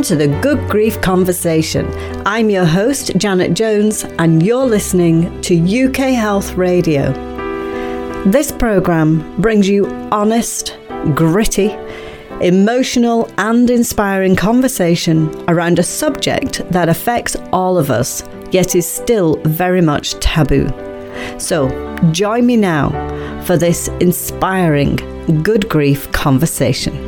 Welcome to the Good Grief Conversation. I'm your host, Janet Jones, and you're listening to UK Health Radio. This programme brings you honest, gritty, emotional and inspiring conversation around a subject that affects all of us, yet is still very much taboo. So, join me now for this inspiring Good Grief Conversation.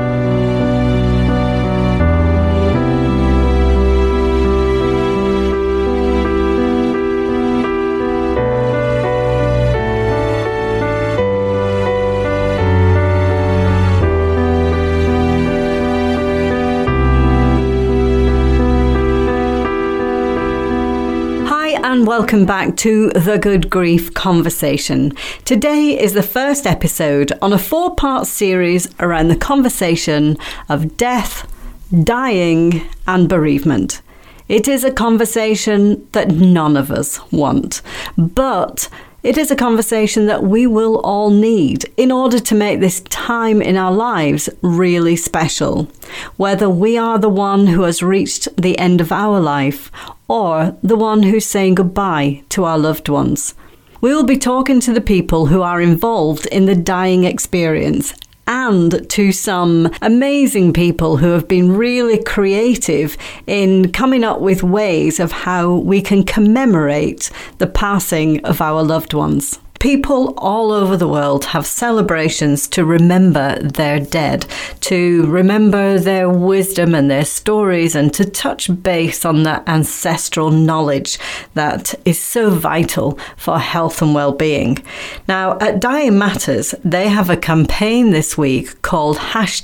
And welcome back to the Good Grief Conversation. Today is the first episode on a 4-part series around the conversation of death, dying and bereavement. It is a conversation that none of us want, but it is a conversation that we will all need in order to make this time in our lives really special, whether we are the one who has reached the end of our life or the one who's saying goodbye to our loved ones. We will be talking to the people who are involved in the dying experience and to some amazing people who have been really creative in coming up with ways of how we can commemorate the passing of our loved ones. People all over the world have celebrations to remember their dead, to remember their wisdom and their stories, and to touch base on that ancestral knowledge that is so vital for health and well-being. Now, at Dying Matters, they have a campaign this week called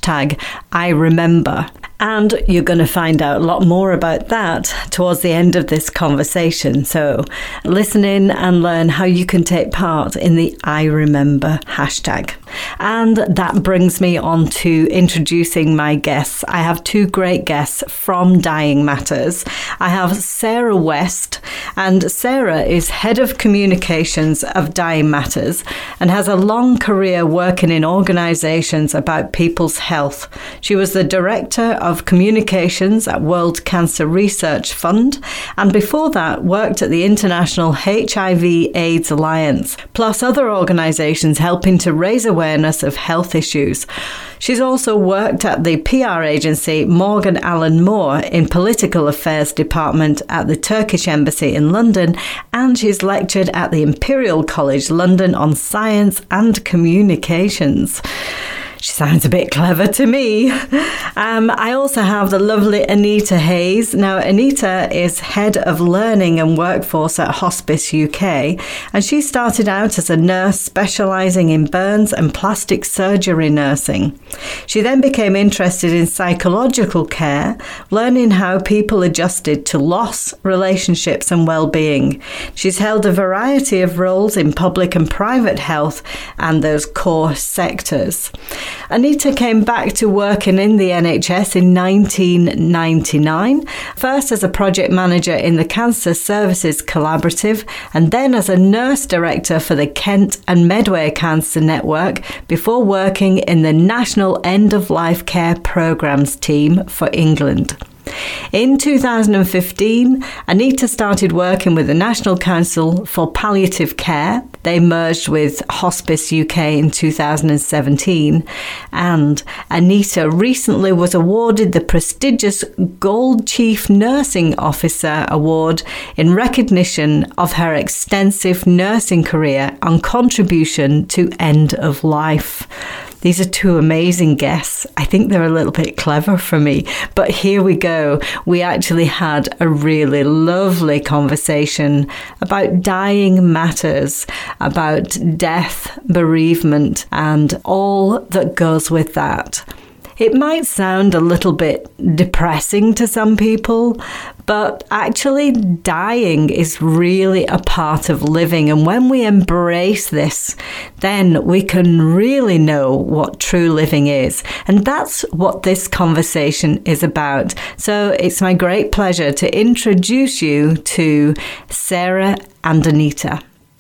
#IRemember. And you're going to find out a lot more about that towards the end of this conversation. So listen in and learn how you can take part in the I Remember hashtag. And that brings me on to introducing my guests. I have 2 great guests from Dying Matters. I have Sarah West, and Sarah is Head of Communications of Dying Matters and has a long career working in organisations about people's health. She was the Director of Communications at World Cancer Research Fund, and before that worked at the International HIV/AIDS Alliance, plus other organisations helping to raise awareness of health issues. She's also worked at the PR agency Morgan Allen Moore in Political Affairs Department at the Turkish Embassy in London, and she's lectured at the Imperial College London on Science and Communications. She sounds a bit clever to me. I also have the lovely Anita Hayes. Now, Anita is Head of Learning and Workforce at Hospice UK, and she started out as a nurse specialising in burns and plastic surgery nursing. She then became interested in psychological care, learning how people adjusted to loss, relationships and well-being. She's held a variety of roles in public and private health and those core sectors. Anita came back to working in the NHS in 1999, first as a project manager in the Cancer Services Collaborative and then as a nurse director for the Kent and Medway Cancer Network before working in the National End of Life Care Programmes team for England. In 2015, Anita started working with the National Council for Palliative Care. They merged with Hospice UK in 2017, and Anita recently was awarded the prestigious Gold Chief Nursing Officer Award in recognition of her extensive nursing career and contribution to end of life. These are 2 amazing guests. I think they're a little bit clever for me, but here we go. We actually had a really lovely conversation about dying matters, about death, bereavement, and all that goes with that. It might sound a little bit depressing to some people, but actually dying is really a part of living. And when we embrace this, then we can really know what true living is. And that's what this conversation is about. So it's my great pleasure to introduce you to Sarah and Anita.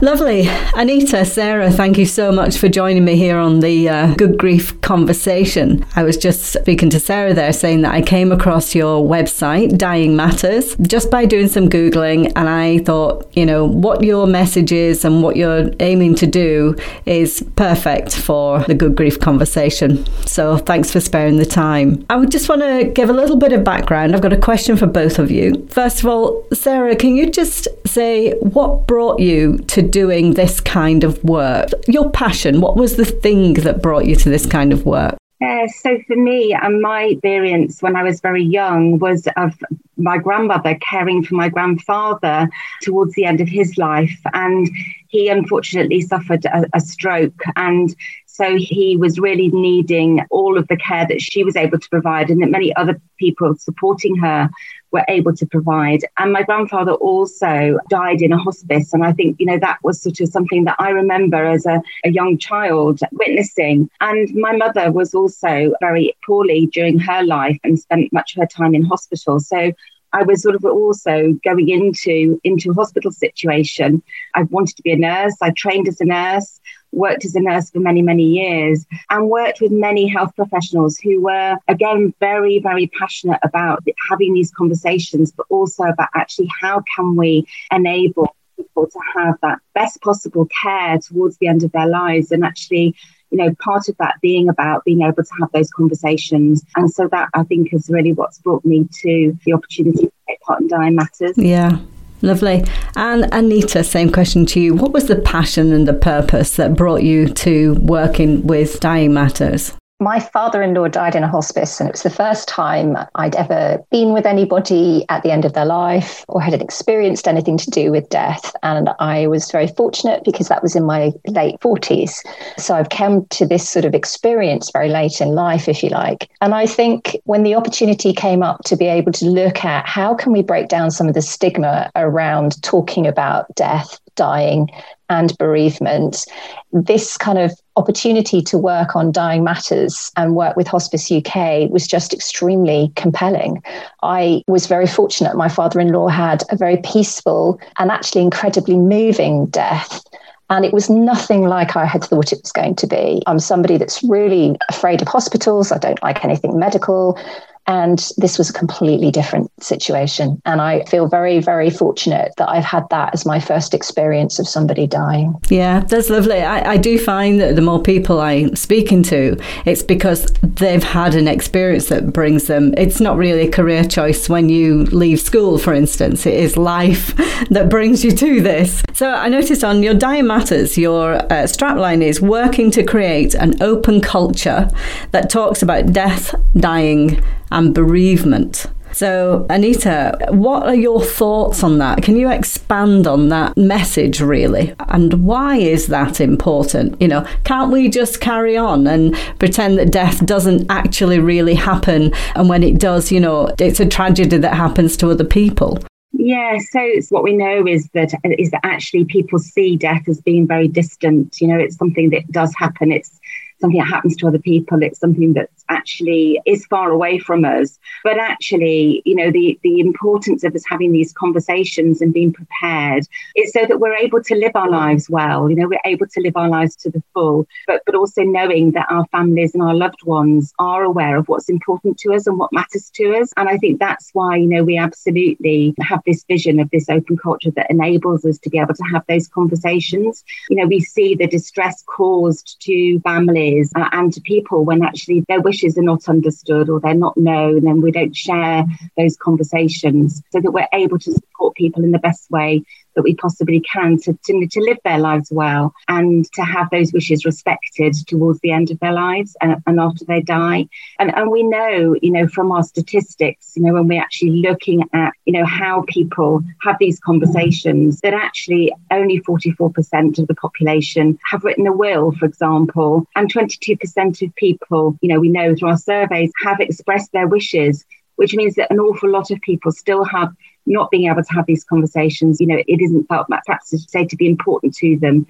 Lovely. Anita, Sarah, thank you so much for joining me here on the Good Grief Conversation. I was just speaking to Sarah there saying that I came across your website, Dying Matters, just by doing some Googling, and I thought, what your message is and what you're aiming to do is perfect for the Good Grief Conversation. So thanks for sparing the time. I would just want to give a little bit of background. I've got a question for both of you. First of all, Sarah, can you just say what brought you to doing this kind of work? Your passion, what was the thing that brought you to this kind of work? So for me, my experience when I was very young was of my grandmother caring for my grandfather towards the end of his life. And he unfortunately suffered a stroke. And so he was really needing all of the care that she was able to provide and that many other people supporting her were able to provide. And my grandfather also died in a hospice. And I think, that was sort of something that I remember as a young child witnessing. And my mother was also very poorly during her life and spent much of her time in hospital. So I was sort of also going into a hospital situation. I wanted to be a nurse. I trained as a nurse, worked as a nurse for many, many years, and worked with many health professionals who were, again, very, very passionate about having these conversations, but also about actually how can we enable people to have that best possible care towards the end of their lives. And actually, part of that being about being able to have those conversations. And so that, I think, is really what's brought me to the opportunity to take part in Dying Matters. Yeah. Lovely. And Anita, same question to you. What was the passion and the purpose that brought you to working with Dying Matters? My father-in-law died in a hospice, and it was the first time I'd ever been with anybody at the end of their life or had experienced anything to do with death. And I was very fortunate because that was in my late 40s. So I've come to this sort of experience very late in life, if you like. And I think when the opportunity came up to be able to look at how can we break down some of the stigma around talking about death, dying, and bereavement, this kind of opportunity to work on Dying Matters and work with Hospice UK was just extremely compelling. I was very fortunate. My father-in-law had a very peaceful and actually incredibly moving death. And it was nothing like I had thought it was going to be. I'm somebody that's really afraid of hospitals. I don't like anything medical. And this was a completely different situation. And I feel very, very fortunate that I've had that as my first experience of somebody dying. Yeah, that's lovely. I do find that the more people I'm speaking to, it's because they've had an experience that brings them. It's not really a career choice when you leave school, for instance. It is life that brings you to this. So I noticed on your Dying Matters, your strapline is working to create an open culture that talks about death, dying, and bereavement. So, Anita, what are your thoughts on that? Can you expand on that message, really? And why is that important? Can't we just carry on and pretend that death doesn't actually really happen? And when it does, it's a tragedy that happens to other people. Yeah, so what we know is that actually people see death as being very distant. It's something that does happen. It's something that happens to other people. It's something that actually is far away from us. But actually, the importance of us having these conversations and being prepared is so that we're able to live our lives well. We're able to live our lives to the full, but also knowing that our families and our loved ones are aware of what's important to us and what matters to us. And I think that's why, we absolutely have this vision of this open culture that enables us to be able to have those conversations. We see the distress caused to families and to people when actually their wishes are not understood or they're not known, and we don't share those conversations so that we're able to support people in the best way that we possibly can to live their lives well and to have those wishes respected towards the end of their lives and after they die. And we know, from our statistics, when we're actually looking at, how people have these conversations, that actually only 44% of the population have written a will, for example, and 22% of people, we know through our surveys, have expressed their wishes, which means that an awful lot of people still have not being able to have these conversations. It isn't felt perhaps to say to be important to them.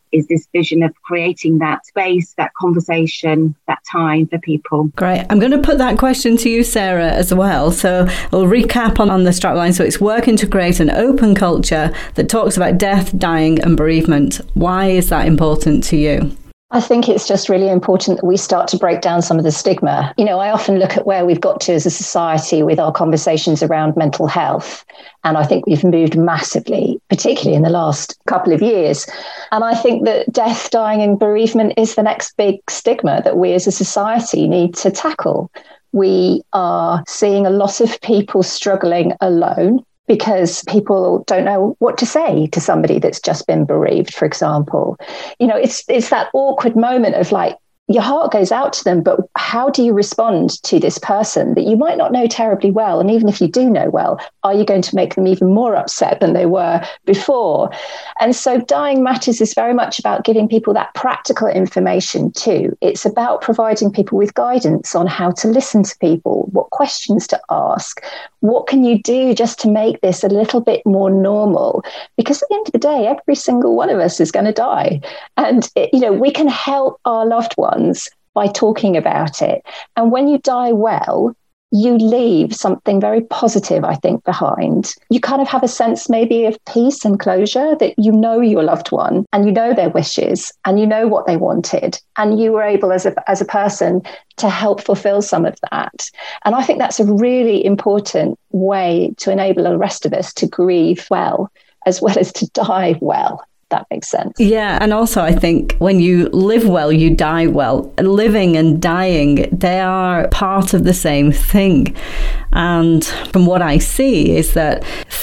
is this vision of creating that space, that conversation, that time for people. Great. I'm going to put that question to you, Sarah, as well. So we'll recap on the strapline. So it's working to create an open culture that talks about death, dying and bereavement. Why is that important to you? I think it's just really important that we start to break down some of the stigma. You know, I often look at where we've got to as a society with our conversations around mental health. And I think we've moved massively, particularly in the last couple of years. And I think that death, dying and bereavement is the next big stigma that we as a society need to tackle. We are seeing a lot of people struggling alone, because people don't know what to say to somebody that's just been bereaved, for example. You know, it's that awkward moment of like, your heart goes out to them, but how do you respond to this person that you might not know terribly well? And even if you do know well, are you going to make them even more upset than they were before? And so Dying Matters is very much about giving people that practical information too. It's about providing people with guidance on how to listen to people, what questions to ask, what can you do just to make this a little bit more normal? Because at the end of the day, every single one of us is going to die. And, we can help our loved ones by talking about it. And when you die well, you leave something very positive, I think, behind. You kind of have a sense maybe of peace and closure, that you know your loved one and you know their wishes and you know what they wanted. And you were able as a person to help fulfill some of that. And I think that's a really important way to enable the rest of us to grieve well, as well as to die well. That makes sense. Yeah. And also, I think when you live well, you die well. Living and dying, they are part of the same thing. And from what I see is that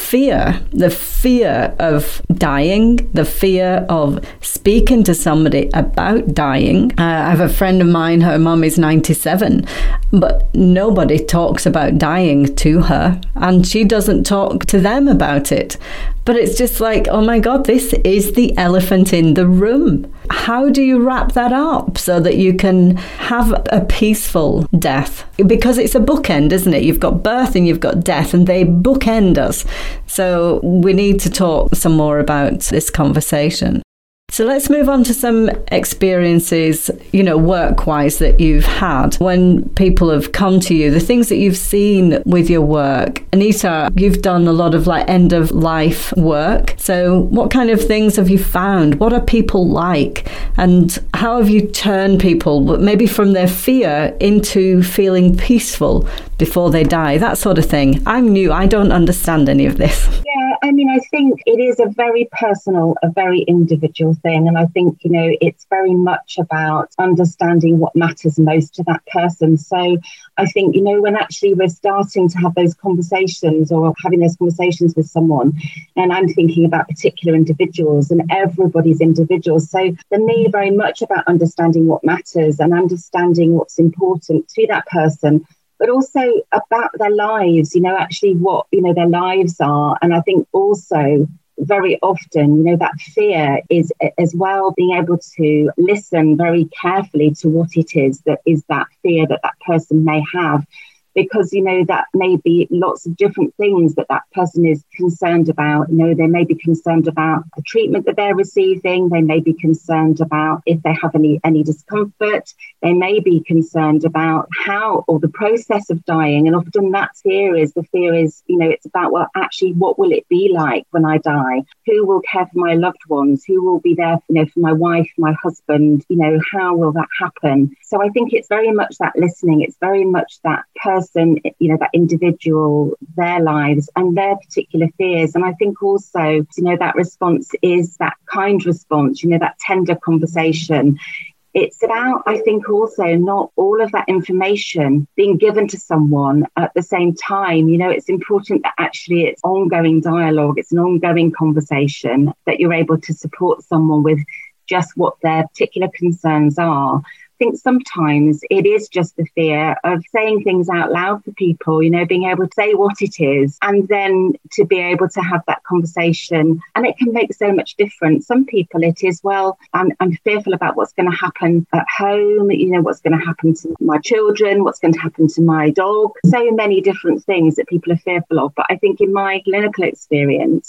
the fear of dying, the fear of speaking to somebody about dying. I have a friend of mine, her mum is 97, but nobody talks about dying to her, and she doesn't talk to them about it. But it's just like, oh my God, this is the elephant in the room. How do you wrap that up so that you can have a peaceful death? Because it's a bookend, isn't it? You've got birth and you've got death, and they bookend us. So we need to talk some more about this conversation. So let's move on to some experiences, work-wise that you've had when people have come to you, the things that you've seen with your work. Anita, you've done a lot of end-of-life work. So what kind of things have you found? What are people like? And how have you turned people maybe from their fear into feeling peaceful before they die? That sort of thing. I'm new. I don't understand any of this. Yeah, I think it is a very personal, a very individual thing. And I think, it's very much about understanding what matters most to that person. So I think, when actually we're starting to have those conversations or having those conversations with someone, and I'm thinking about particular individuals, and everybody's individuals. So for me, very much about understanding what matters and understanding what's important to that person, but also about their lives, actually what, their lives are. And I think also very often, that fear is as well being able to listen very carefully to what it is that fear that person may have. Because, that may be lots of different things that person is concerned about. They may be concerned about the treatment that they're receiving. They may be concerned about if they have any discomfort. They may be concerned about how or the process of dying. And often the fear is, it's about, well, actually, what will it be like when I die? Who will care for my loved ones? Who will be there, for my wife, my husband? How will that happen? So I think it's very much that listening. It's very much that person, that individual, their lives and their particular fears. And I think also, that response is that kind response, that tender conversation. It's about, I think, also not all of that information being given to someone at the same time. It's important that actually it's ongoing dialogue. It's an ongoing conversation, that you're able to support someone with just what their particular concerns are. I think sometimes it is just the fear of saying things out loud for people, being able to say what it is and then to be able to have that conversation. And it can make so much difference. Some people it is, well, I'm fearful about what's going to happen at home, what's going to happen to my children, what's going to happen to my dog. So many different things that people are fearful of. But I think in my clinical experience,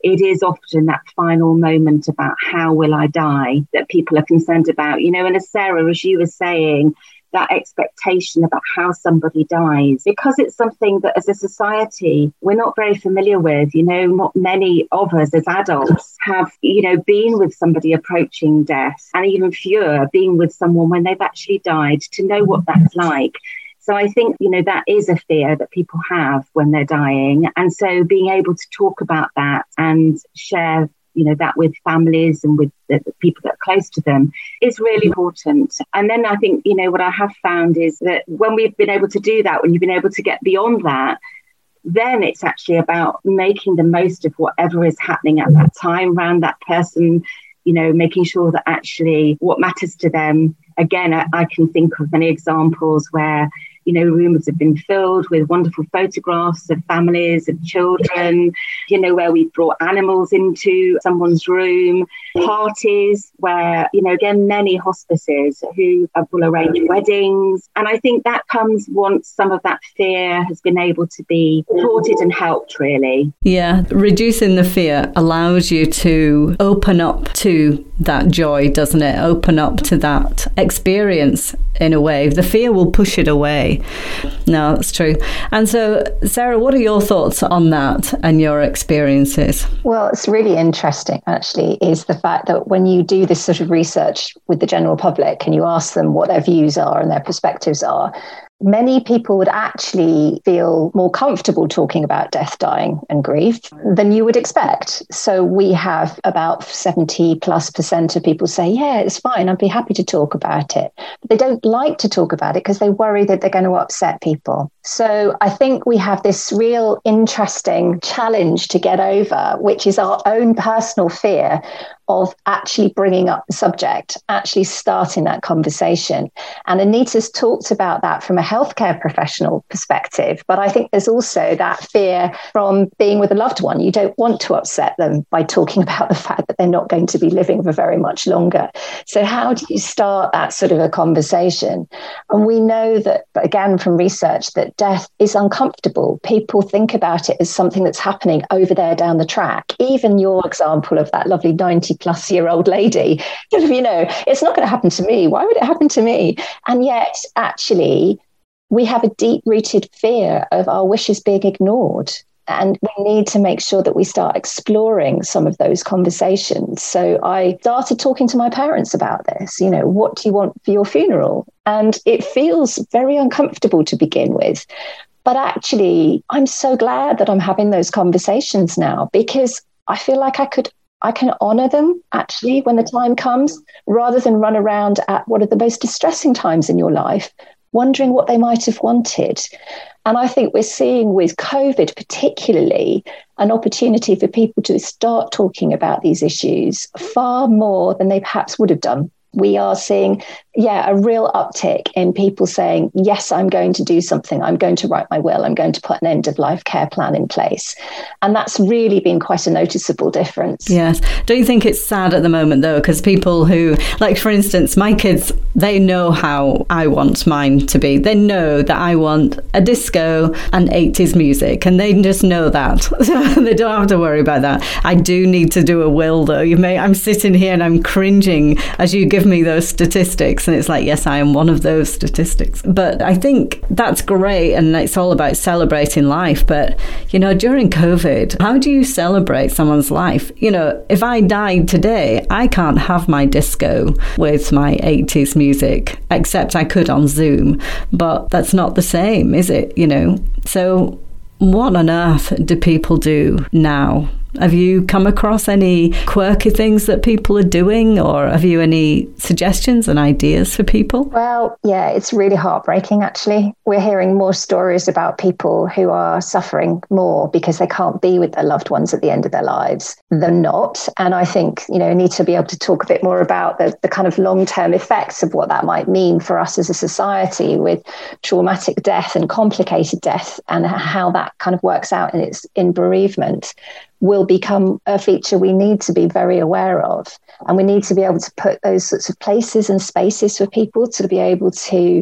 it is often that final moment about how will I die that people are concerned about. And as Sarah, as you were saying, that expectation about how somebody dies, because it's something that as a society we're not very familiar with. Not many of us as adults have been with somebody approaching death, and even fewer being with someone when they've actually died, to know what that's like. So I think that is a fear that people have when they're dying, and so being able to talk about that and share that with families and with the people that are close to them is really important. And then I think, what I have found is that when we've been able to do that, when you've been able to get beyond that, then it's actually about making the most of whatever is happening at that time around that person, making sure that actually what matters to them. Again, I can think of many examples where rooms have been filled with wonderful photographs of families, of children, where we've brought animals into someone's room, parties where, again, many hospices who will arrange weddings. And I think that comes once some of that fear has been able to be thwarted and helped, really. Yeah, reducing the fear allows you to open up to that joy, doesn't it? Open up to that experience in a way. The fear will push it away. No, that's true. And so, Sarah, what are your thoughts on that and your experiences? Well, it's really interesting, actually, is the fact that when you do this sort of research with the general public and you ask them what their views are and their perspectives are, many people would actually feel more comfortable talking about death, dying and grief than you would expect. So we have about 70+% of people say, yeah, it's fine, I'd be happy to talk about it. But they don't like to talk about it because they worry that they're going to upset people. So I think we have this real interesting challenge to get over, which is our own personal fear of actually bringing up the subject, actually starting that conversation. And Anita's talked about that from a healthcare professional perspective, but I think there's also that fear from being with a loved one. You don't want to upset them by talking about the fact that they're not going to be living for very much longer. So how do you start that sort of a conversation? And we know that, again, from research, that death is uncomfortable. People think about it as something that's happening over there down the track. Even your example of that lovely 90-plus-year-old lady, it's not going to happen to me. Why would it happen to me? And yet, actually, we have a deep-rooted fear of our wishes being ignored. And we need to make sure that we start exploring some of those conversations. So I started talking to my parents about this. What do you want for your funeral? And it feels very uncomfortable to begin with. But actually, I'm so glad that I'm having those conversations now, because I feel like I can honour them, actually, when the time comes, rather than run around at one of the most distressing times in your life, wondering what they might have wanted. And I think we're seeing with COVID particularly an opportunity for people to start talking about these issues far more than they perhaps would have done. We are seeing, a real uptick in people saying, yes, I'm going to do something. I'm going to write my will. I'm going to put an end of life care plan in place. And that's really been quite a noticeable difference. Yes. Don't you think it's sad at the moment, though? Because people who, like, for instance, my kids, they know how I want mine to be. They know that I want a disco and 80s music, and they just know that. So they don't have to worry about that. I do need to do a will, though. I'm sitting here and I'm cringing as you give me those statistics, and it's like, yes, I am one of those statistics. But I think that's great, and it's all about celebrating life. But during COVID, how do you celebrate someone's life? If I died today, I can't have my disco with my 80s music, except I could on Zoom, but that's not the same, is it? So what on earth do people do now? Have you come across any quirky things that people are doing, or have you any suggestions and ideas for people? Well, yeah, it's really heartbreaking, actually. We're hearing more stories about people who are suffering more because they can't be with their loved ones at the end of their lives than not. And I think, need to be able to talk a bit more about the kind of long-term effects of what that might mean for us as a society with traumatic death and complicated death, and how that kind of works out in bereavement will become a feature we need to be very aware of. And we need to be able to put those sorts of places and spaces for people to be able to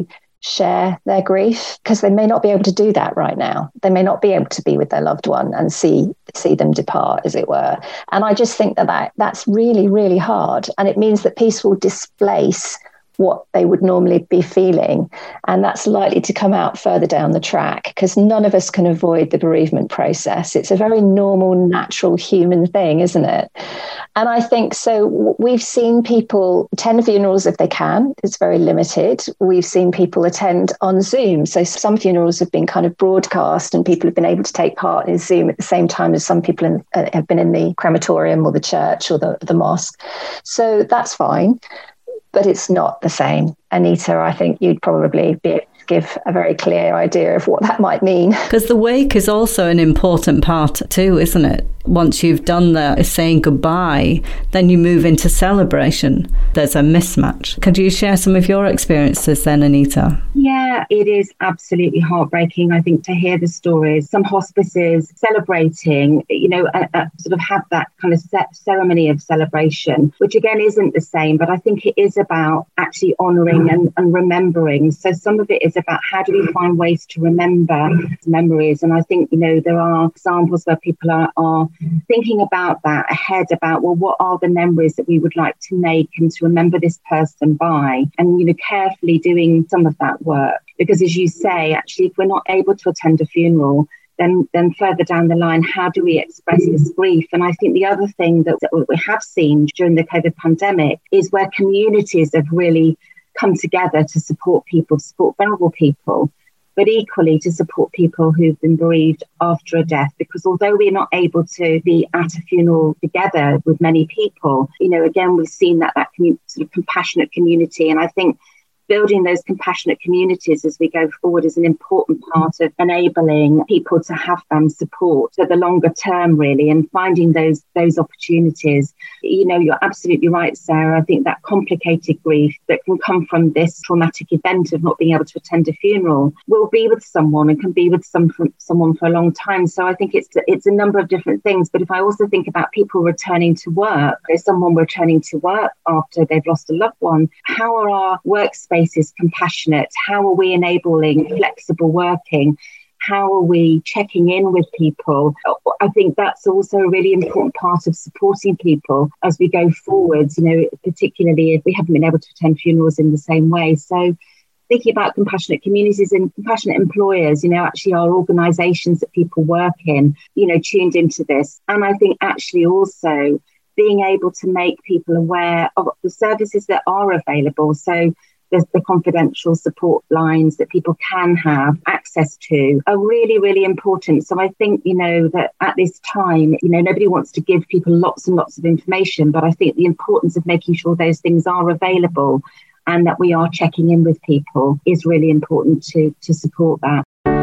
share their grief, because they may not be able to do that right now. They may not be able to be with their loved one and see them depart, as it were. And I just think that's really, really hard. And it means that peace will displace what they would normally be feeling. And that's likely to come out further down the track, because none of us can avoid the bereavement process. It's a very normal, natural human thing, isn't it? And I think so. We've seen people attend funerals if they can. It's very limited. We've seen people attend on Zoom. So some funerals have been kind of broadcast and people have been able to take part in Zoom at the same time as some people have been in the crematorium or the church or the mosque. So that's fine. But it's not the same. Anita, I think you'd probably be able to give a very clear idea of what that might mean. Because the wake is also an important part too, isn't it? Once you've done the saying goodbye, then you move into celebration. There's a mismatch. Could you share some of your experiences then, Anita? Yeah, it is absolutely heartbreaking, I think, to hear the stories. Some hospices celebrating, sort of have that kind of ceremony of celebration, which again isn't the same, but I think it is about actually honouring and remembering. So some of it is about how do we find ways to remember memories. And I think, there are examples where people are thinking about that ahead, about, well, what are the memories that we would like to make and to remember this person by, and, carefully doing some of that work. Because as you say, actually, if we're not able to attend a funeral, then further down the line, how do we express this grief? And I think the other thing that we have seen during the COVID pandemic is where communities have really come together to support people, to support vulnerable people, but equally to support people who've been bereaved after a death. Because although we're not able to be at a funeral together with many people, again, we've seen that sort of compassionate community. And I think building those compassionate communities as we go forward is an important part of enabling people to have support for the longer term, really, and finding those opportunities. You're absolutely right, Sarah. I think that complicated grief that can come from this traumatic event of not being able to attend a funeral will be with someone and can be with someone for a long time. So I think it's a number of different things. But if I also think about people returning to work, there's someone returning to work after they've lost a loved one, how are our workspaces compassionate? How are we enabling flexible working? How are we checking in with people? I think that's also a really important part of supporting people as we go forwards, particularly if we haven't been able to attend funerals in the same way. So thinking about compassionate communities and compassionate employers, actually our organisations that people work in, tuned into this. And I think actually also being able to make people aware of the services that are available. So there's the confidential support lines that people can have access to are really, really important. So I think, that at this time, nobody wants to give people lots and lots of information, but I think the importance of making sure those things are available and that we are checking in with people is really important to support that.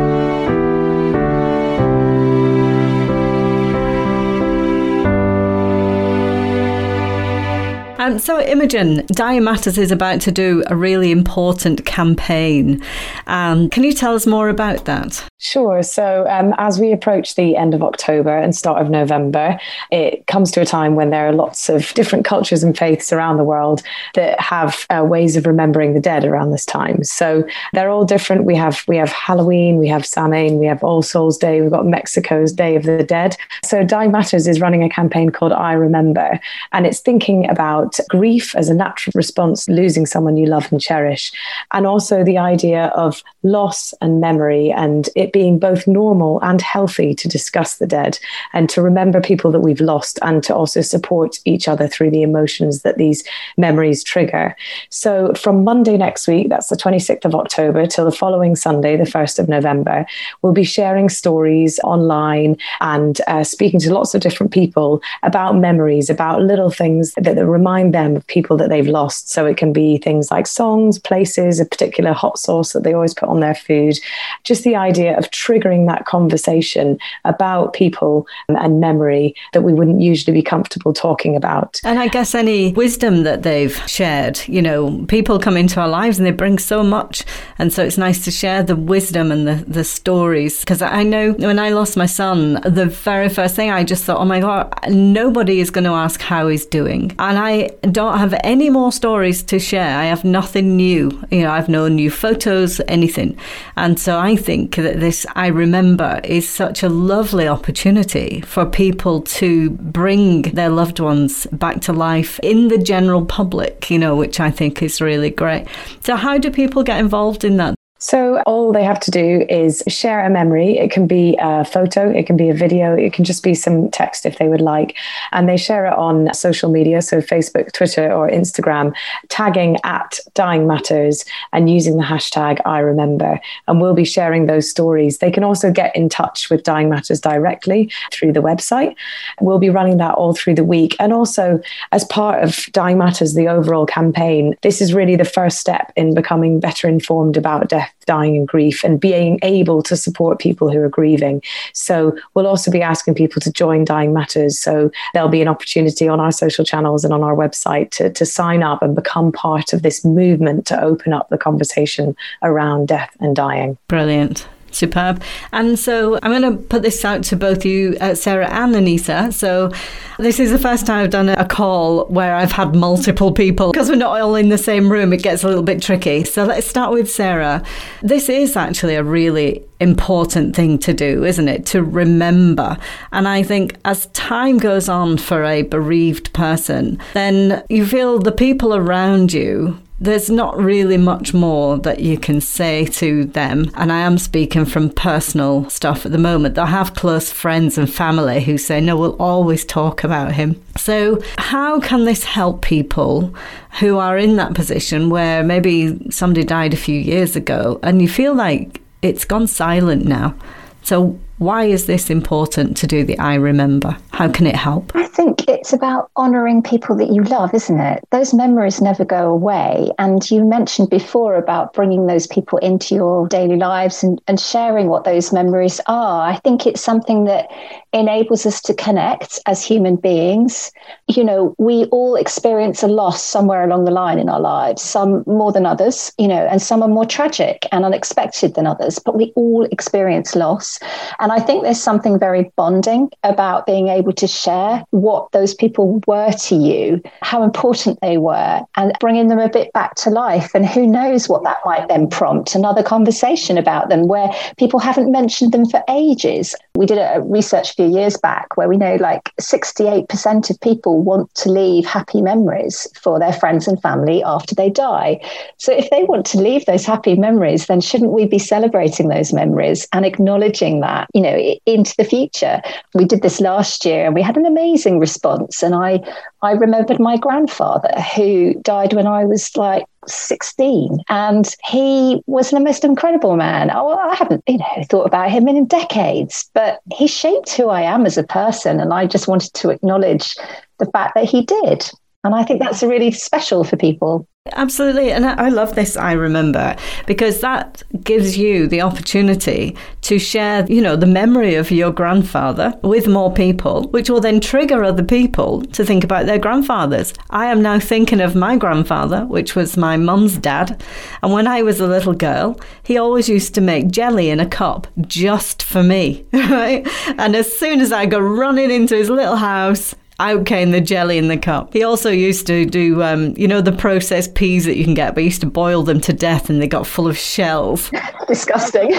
So Imogen, Dying Matters is about to do a really important campaign. Can you tell us more about that? Sure. So as we approach the end of October and start of November, it comes to a time when there are lots of different cultures and faiths around the world that have ways of remembering the dead around this time. So they're all different. We have Halloween, we have Samhain, we have All Souls Day, we've got Mexico's Day of the Dead. So Dying Matters is running a campaign called I Remember, and it's thinking about grief as a natural response, losing someone you love and cherish, and also the idea of loss and memory, and it being both normal and healthy to discuss the dead and to remember people that we've lost, and to also support each other through the emotions that these memories trigger. So from Monday next week, that's the 26th of October, till the following Sunday, the 1st of November, we'll be sharing stories online and speaking to lots of different people about memories, about little things that remind them of people that they've lost. So it can be things like songs, places, a particular hot sauce that they always put on their food. Just the idea of triggering that conversation about people and memory that we wouldn't usually be comfortable talking about. And I guess any wisdom that they've shared, people come into our lives and they bring so much. And so it's nice to share the wisdom and the stories. Because I know when I lost my son, the very first thing I just thought, oh my God, nobody is going to ask how he's doing. And I don't have any more stories to share. I have nothing new. I have no new photos, anything. And so I think that this I Remember is such a lovely opportunity for people to bring their loved ones back to life in the general public, which I think is really great. So how do people get involved in that? So all they have to do is share a memory. It can be a photo, it can be a video, it can just be some text if they would like. And they share it on social media, so Facebook, Twitter or Instagram, tagging at Dying Matters and using the hashtag I Remember. And we'll be sharing those stories. They can also get in touch with Dying Matters directly through the website. We'll be running that all through the week. And also as part of Dying Matters, the overall campaign, this is really the first step in becoming better informed about death, dying and grief, and being able to support people who are grieving. So we'll also be asking people to join Dying Matters. So there'll be an opportunity on our social channels and on our website to sign up and become part of this movement to open up the conversation around death and dying. Brilliant. Superb. And so I'm going to put this out to both you, Sarah and Anita. So this is the first time I've done a call where I've had multiple people. Because we're not all in the same room, it gets a little bit tricky. So let's start with Sarah. This is actually a really important thing to do, isn't it? To remember. And I think as time goes on for a bereaved person, then you feel the people around you, there's not really much more that you can say to them. And I am speaking from personal stuff at the moment. I have close friends and family who say, no, we'll always talk about him. So how can this help people who are in that position where maybe somebody died a few years ago and you feel like it's gone silent now? So why is this important to do the I Remember? How can it help? I think it's about honouring people that you love, isn't it? Those memories never go away. And you mentioned before about bringing those people into your daily lives and sharing what those memories are. I think it's something that enables us to connect as human beings. We all experience a loss somewhere along the line in our lives, some more than others, and some are more tragic and unexpected than others, but we all experience loss. And I think there's something very bonding about being able to share what those people were to you, how important they were, and bringing them a bit back to life. And who knows what that might then prompt another conversation about them where people haven't mentioned them for ages. We did a research a few years back where we know like 68% of people want to leave happy memories for their friends and family after they die. So if they want to leave those happy memories, then shouldn't we be celebrating those memories and acknowledging that, into the future? We did this last year and we had an amazing response. And I remembered my grandfather who died when I was like 16, and he was the most incredible man. I haven't thought about him in decades, but he shaped who I am as a person, and I just wanted to acknowledge the fact that he did. And I think that's really special for people. Absolutely. And I love this I Remember, because that gives you the opportunity to share, the memory of your grandfather with more people, which will then trigger other people to think about their grandfathers. I am now thinking of my grandfather, which was my mum's dad. And when I was a little girl, he always used to make jelly in a cup just for me, right? And as soon as I go running into his little house, out came the jelly in the cup. He also used to do, the processed peas that you can get, but he used to boil them to death and they got full of shells. Disgusting.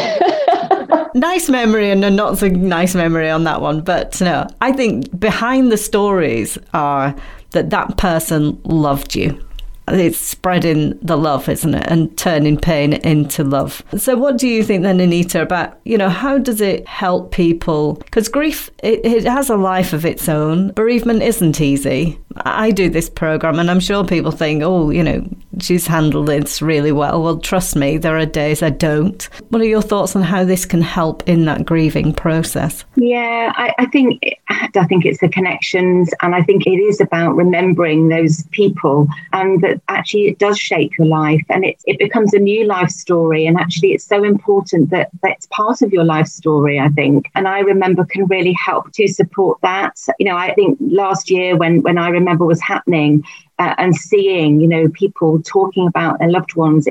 Nice memory and a not so nice memory on that one. But no, I think behind the stories are that person loved you. It's spreading the love, isn't it? And turning pain into love. So what do you think then, Anita, about, how does it help people? Because grief, it has a life of its own. Bereavement isn't easy. I do this program and I'm sure people think, she's handled this really well. Well, trust me, there are days I don't. What are your thoughts on how this can help in that grieving process? Yeah, I think it's the connections, and I think it is about remembering those people, and that actually it does shape your life, and it becomes a new life story. And actually it's so important that that's part of your life story, I think. And I Remember can really help to support that. I think last year when I Remember was happening, and seeing, people talking about their loved ones.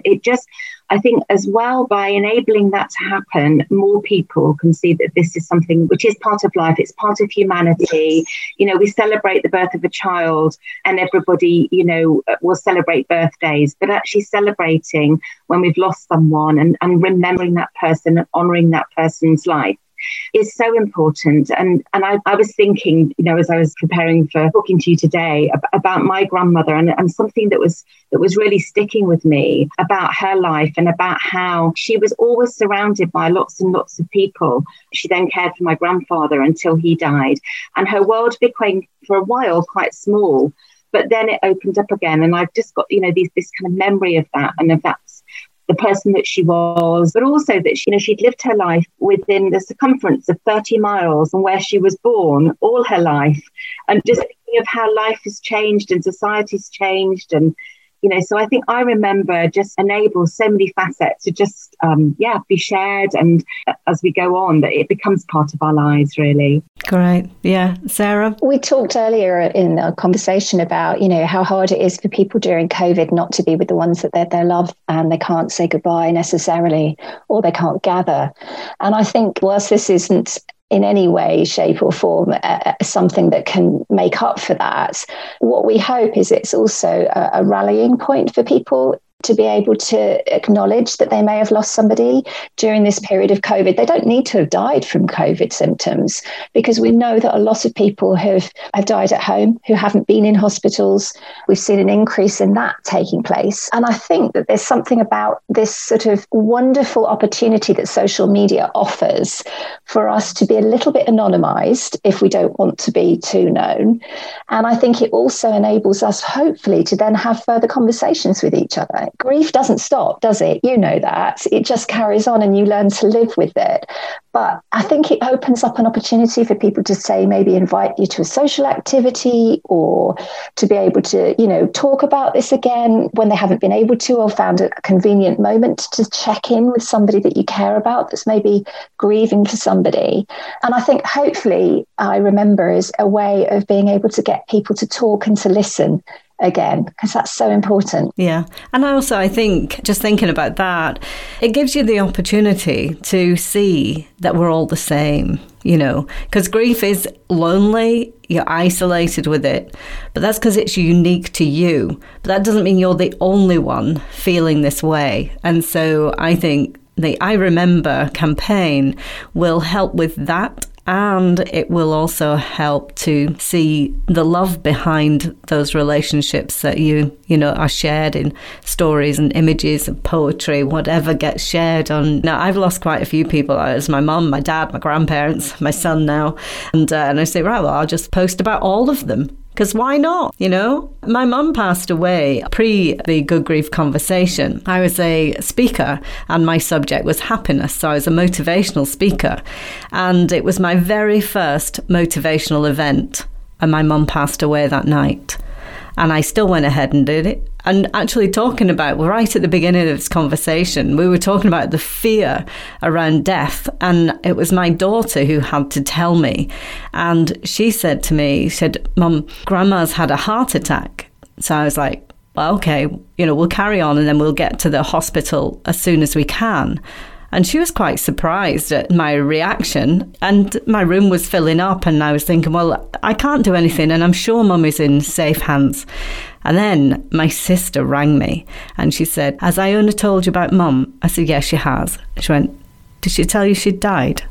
I think as well, by enabling that to happen, more people can see that this is something which is part of life. It's part of humanity. We celebrate the birth of a child and everybody, will celebrate birthdays, but actually celebrating when we've lost someone and remembering that person and honouring that person's life is so important. And I was thinking, as I was preparing for talking to you today about my grandmother and something that was really sticking with me about her life and about how she was always surrounded by lots and lots of people. She then cared for my grandfather until he died. And her world became, for a while, quite small. But then it opened up again. And I've just got, this kind of memory of that and of that, the person that she was, but also that she'd lived her life within the circumference of 30 miles from where she was born all her life. And just thinking of how life has changed and society's changed. And, so I think I remember just enables so many facets to just, be shared. And as we go on, that it becomes part of our lives, really. Great. Yeah. Sarah? We talked earlier in our conversation about, how hard it is for people during COVID not to be with the ones that they love and they can't say goodbye necessarily, or they can't gather. And I think whilst this isn't in any way, shape or form something that can make up for that, what we hope is it's also a rallying point for people to be able to acknowledge that they may have lost somebody during this period of COVID. They don't need to have died from COVID symptoms, because we know that a lot of people have died at home who haven't been in hospitals. We've seen an increase in that taking place. And I think that there's something about this sort of wonderful opportunity that social media offers for us to be a little bit anonymized if we don't want to be too known. And I think it also enables us, hopefully, to then have further conversations with each other. Grief doesn't stop, does it? You know that. It just carries on and you learn to live with it. But I think it opens up an opportunity for people to say, maybe invite you to a social activity, or to be able to, talk about this again when they haven't been able to, or found a convenient moment to check in with somebody that you care about that's maybe grieving for somebody. And I think hopefully I Remember is a way of being able to get people to talk and to listen again, because that's so important. Yeah. And I think, just thinking about that, it gives you the opportunity to see that we're all the same, because grief is lonely, you're isolated with it, but that's because it's unique to you. But that doesn't mean you're the only one feeling this way. And so I think the I Remember campaign will help with that. And it will also help to see the love behind those relationships that you are shared in stories and images and poetry, whatever gets shared on. Now, I've lost quite a few people. It's my mum, my dad, my grandparents, my son now. And I say, right, well, I'll just post about all of them. Because why not? My mum passed away pre the Good Grief conversation. I was a speaker and my subject was happiness. So I was a motivational speaker. And it was my very first motivational event. And my mum passed away that night. And I still went ahead and did it. And actually talking about, right at the beginning of this conversation, we were talking about the fear around death. And it was my daughter who had to tell me. And she said to me, Mum, Grandma's had a heart attack. So I was like, well, okay, we'll carry on and then we'll get to the hospital as soon as we can. And she was quite surprised at my reaction. And my room was filling up and I was thinking, well, I can't do anything and I'm sure Mum is in safe hands. And then my sister rang me and she said, has Iona told you about Mum? I said, yes, she has. She went, did she tell you she'd died?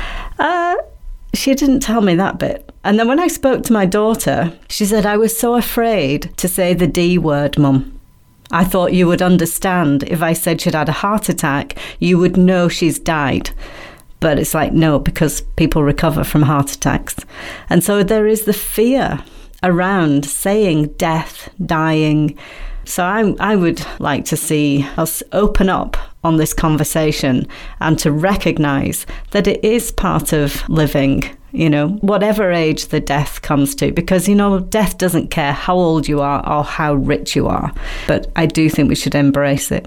She didn't tell me that bit. And then when I spoke to my daughter, she said, I was so afraid to say the D word, Mum. I thought you would understand if I said she'd had a heart attack, you would know she's died. But it's like, no, because people recover from heart attacks. And so there is the fear around saying death, dying. So I would like to see us open up on this conversation and to recognise that it is part of living, whatever age the death comes to, because, death doesn't care how old you are or how rich you are. But I do think we should embrace it.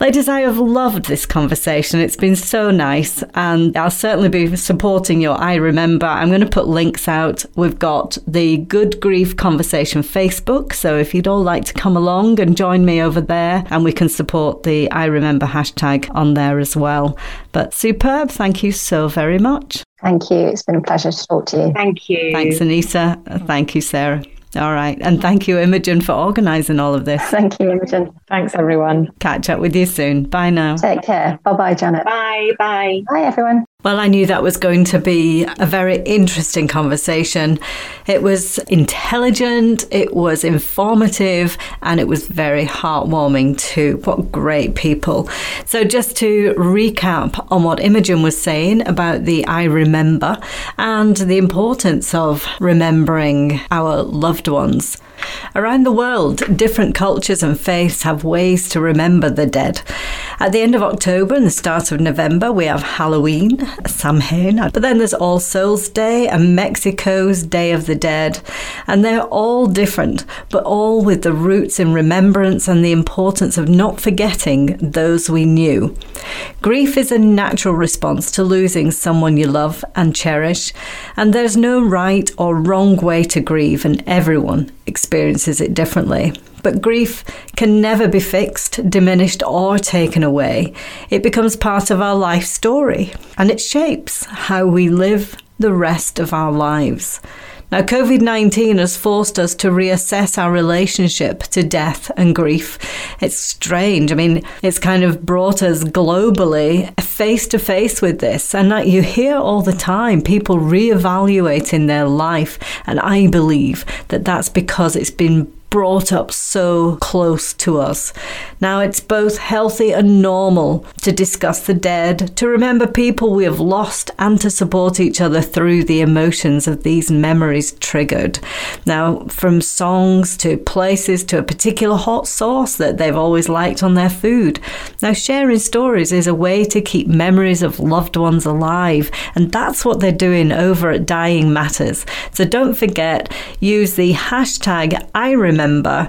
Ladies, I have loved this conversation. It's been so nice, and I'll certainly be supporting your I Remember. I'm going to put links out. We've got the Good Grief Conversation Facebook, so if you'd all like to come along and join me over there, and we can support the I Remember hashtag on there as well. But superb. Thank you so very much. Thank you. It's been a pleasure to talk to you. Thank you. Thanks, Anita. Thank you, Sarah. All right. And thank you, Imogen, for organising all of this. Thank you, Imogen. Thanks, everyone. Catch up with you soon. Bye now. Take care. Bye-bye, Janet. Bye. Bye. Bye, everyone. Well, I knew that was going to be a very interesting conversation. It was intelligent, it was informative, and it was very heartwarming too. What great people. So just to recap on what Imogen was saying about the I Remember and the importance of remembering our loved ones. Around the world, different cultures and faiths have ways to remember the dead. At the end of October and the start of November, we have Halloween, Samhain, but then there's All Souls Day and Mexico's Day of the Dead. And they're all different, but all with the roots in remembrance and the importance of not forgetting those we knew. Grief is a natural response to losing someone you love and cherish, and there's no right or wrong way to grieve, and everyone experiences it differently. But grief can never be fixed, diminished, or taken away. It becomes part of our life story, and it shapes how we live the rest of our lives. Now, COVID-19 has forced us to reassess our relationship to death and grief. It's strange. I mean, it's kind of brought us globally face to face with this. And like you hear all the time, people reevaluating their life. And I believe that that's because it's been brought up so close to us. Now, it's both healthy and normal to discuss the dead, to remember people we have lost, and to support each other through the emotions of these memories triggered. Now, from songs to places to a particular hot sauce that they've always liked on their food. Now, sharing stories is a way to keep memories of loved ones alive, and that's what they're doing over at Dying Matters. So don't forget, use the hashtag I Remember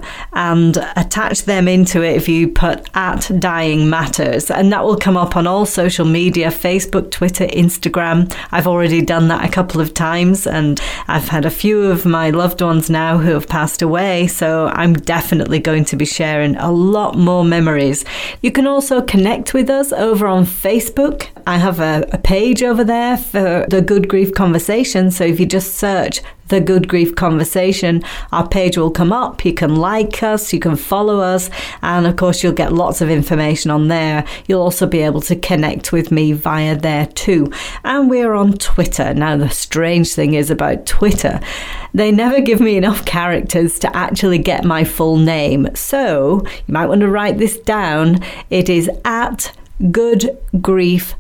and attach them into it if you put at Dying Matters, and that will come up on all social media, Facebook, Twitter, Instagram. I've already done that a couple of times, and I've had a few of my loved ones now who have passed away, so I'm definitely going to be sharing a lot more memories. You can also connect with us over on Facebook. I have a page over there for the Good Grief Conversation, so if you just search The Good Grief Conversation, our page will come up. You can like us, you can follow us, and of course you'll get lots of information on there. You'll also be able to connect with me via there too. And we're on Twitter. Now, the strange thing is about Twitter, they never give me enough characters to actually get my full name. So you might want to write this down. It is at Good Grief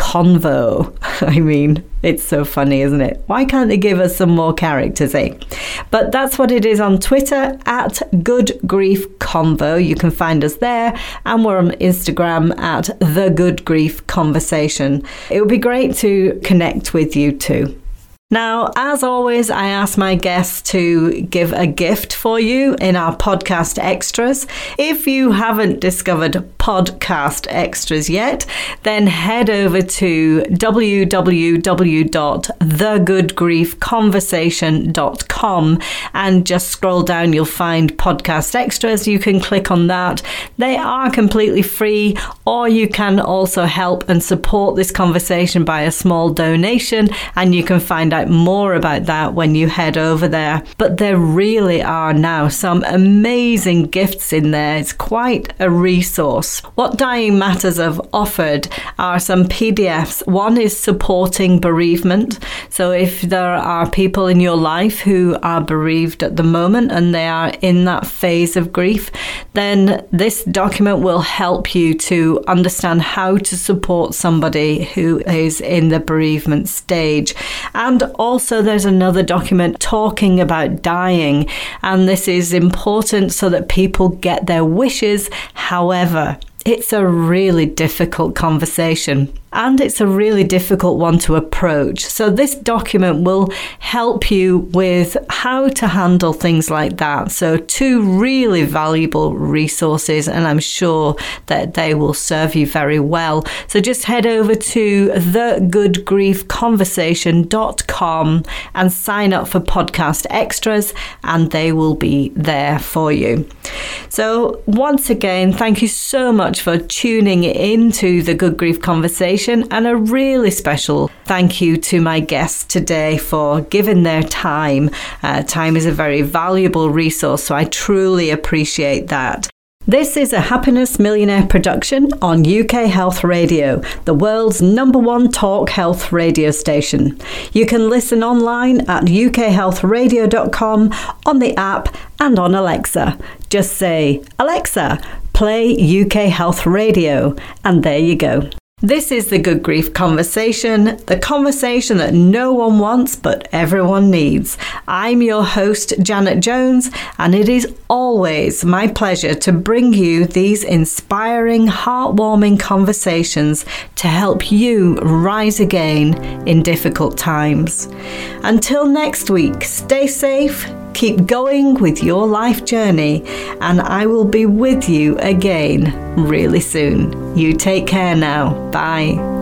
Convo. I mean, it's so funny, isn't it? Why can't they give us some more characters, eh? But that's what it is on Twitter, at Good Grief Convo. You can find us there, and we're on Instagram at The Good Grief Conversation. It would be great to connect with you too. Now, as always, I ask my guests to give a gift for you in our podcast extras. If you haven't discovered podcast extras yet, then head over to www.thegoodgriefconversation.com and just scroll down. You'll find podcast extras. You can click on that. They are completely free, or you can also help and support this conversation by a small donation, and you can find out more about that when you head over there. But there really are now some amazing gifts in there. It's quite a resource. What Dying Matters have offered are some PDFs. One is supporting bereavement. So if there are people in your life who are bereaved at the moment and they are in that phase of grief, then this document will help you to understand how to support somebody who is in the bereavement stage. And also there's another document talking about dying, and this is important so that people get their wishes. However, it's a really difficult conversation. and it's a really difficult one to approach. So this document will help you with how to handle things like that. So 2 really valuable resources, and I'm sure that they will serve you very well. So just head over to thegoodgriefconversation.com and sign up for podcast extras, and they will be there for you. So once again, thank you so much for tuning into the Good Grief Conversation, and a really special thank you to my guests today for giving their time. Time is a very valuable resource, so I truly appreciate that. This is a Happiness Millionaire production on UK Health Radio, the world's #1 talk health radio station. You can listen online at ukhealthradio.com, on the app and on Alexa. Just say, Alexa, play UK Health Radio, and there you go. This is the Good Grief Conversation, the conversation that no one wants but everyone needs. I'm your host, Janet Jones, and it is always my pleasure to bring you these inspiring, heartwarming conversations to help you rise again in difficult times. Until next week, stay safe, keep going with your life journey, and I will be with you again really soon. You take care now. Bye.